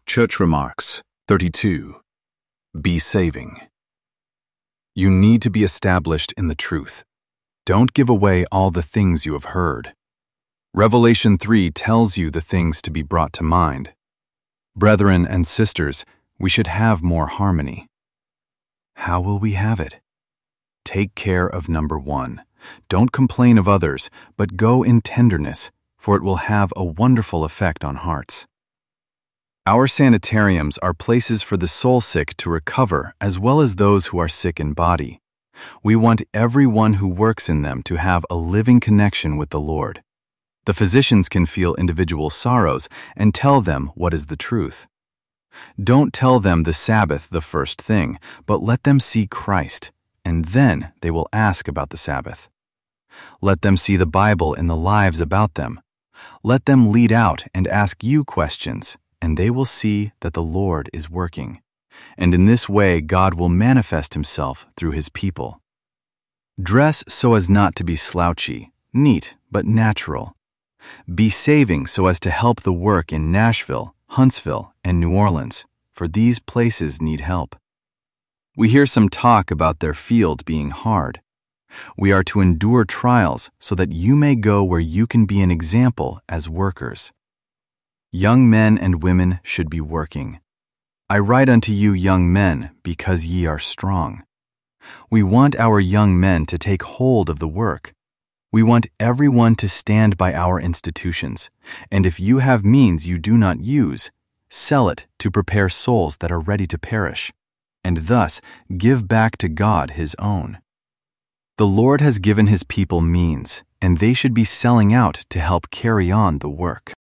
Church Remarks 32. Be saving. You need to be established in the truth. Don't give away all the things you have heard. Revelation 3 tells you the things to be brought to mind. Brethren and sisters, we should have more harmony. How will we have it? Take care of number 1. Don't complain of others, but go in tenderness, for it will have a wonderful effect on hearts. Our sanitariums are places for the soul sick to recover as well as those who are sick in body. We want everyone who works in them to have a living connection with the Lord. The physicians can feel individual sorrows and tell them what is the truth. Don't tell them the Sabbath the first thing, but let them see Christ, and then they will ask about the Sabbath. Let them see the Bible in the lives about them. Let them lead out and ask you questions, and they will see that the Lord is working. And in this way God will manifest himself through his people. Dress so as not to be slouchy, neat, but natural. Be saving so as to help the work in Nashville, Huntsville, and New Orleans, for these places need help. We hear some talk about their field being hard. We are to endure trials so that you may go where you can be an example as workers. Young men and women should be working. I write unto you, young men, because ye are strong. We want our young men to take hold of the work. We want everyone to stand by our institutions, and if you have means you do not use, sell it to prepare souls that are ready to perish, and thus give back to God his own. The Lord has given his people means, and they should be selling out to help carry on the work.